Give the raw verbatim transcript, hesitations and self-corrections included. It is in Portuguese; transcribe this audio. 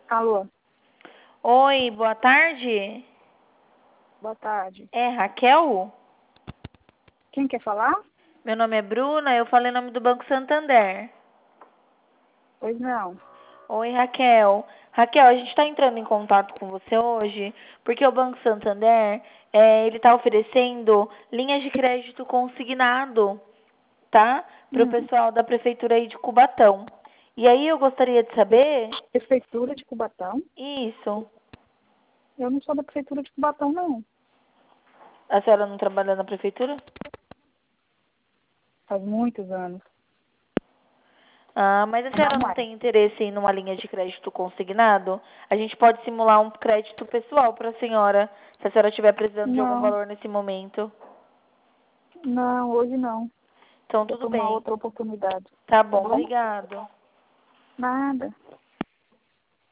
Alô, Oi, boa tarde. boa tarde. É Raquel? Quem quer falar? Meu nome é Bruna, eu falei em nome do Banco Santander. Pois não. Oi, Raquel. Raquel, a gente está entrando em contato com você hoje porque o Banco Santander, é, ele está oferecendo linhas de crédito consignado, tá? Para o Hum, pessoal da Prefeitura aí de Cubatão. E aí eu gostaria de saber... Prefeitura de Cubatão? Isso. Eu não sou da Prefeitura de Cubatão, não. A senhora não trabalha na Prefeitura? Faz muitos anos. Ah, mas a senhora Não não mais. tem interesse em uma linha de crédito consignado? A gente pode simular um crédito pessoal para a senhora, se a senhora estiver precisando de algum Não, valor nesse momento. não, hoje não. Então, Vou tudo tomar bem. outra oportunidade. Tá Tá bom, bom? obrigado. Nada.